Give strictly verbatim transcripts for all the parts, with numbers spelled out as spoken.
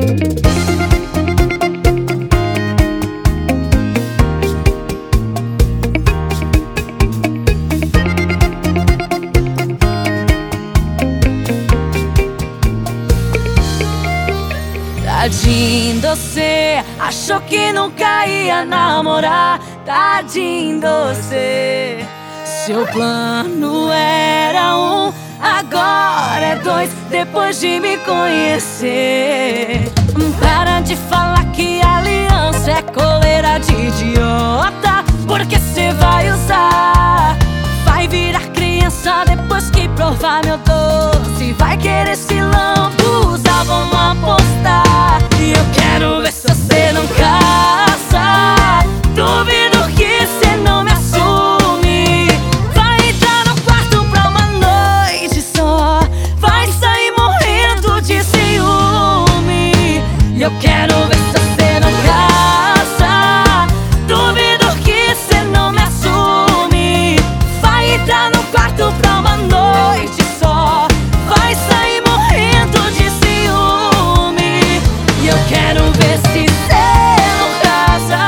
Tadinho você, achou que nunca ia namorar. Tadinho você, seu plano era um, agora é dois, depois de me conhecer. Para de falar que aliança é coleira de idiota, porque cê vai usar. Vai virar criança depois que provar meu doce. Vai querer se lambuzar, vamos apostar. E eu quero ver se você não casa. Duvido que cê não me assume. Vai entrar no quarto pra uma noite só, vai sair morrendo de ciúme. E eu quero ver se você não casa. Duvido que cê não me assume. Vai entrar no quarto pra uma noite só, vai sair morrendo de ciúme. E eu quero ver se cê não casa.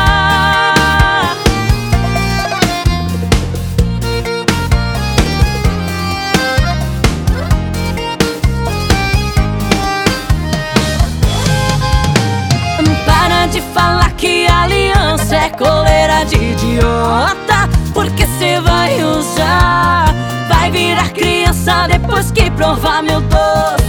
Para de falar que aliança é coleira de idiota, porque cê vai usar. Vai virar criança depois que provar meu doce.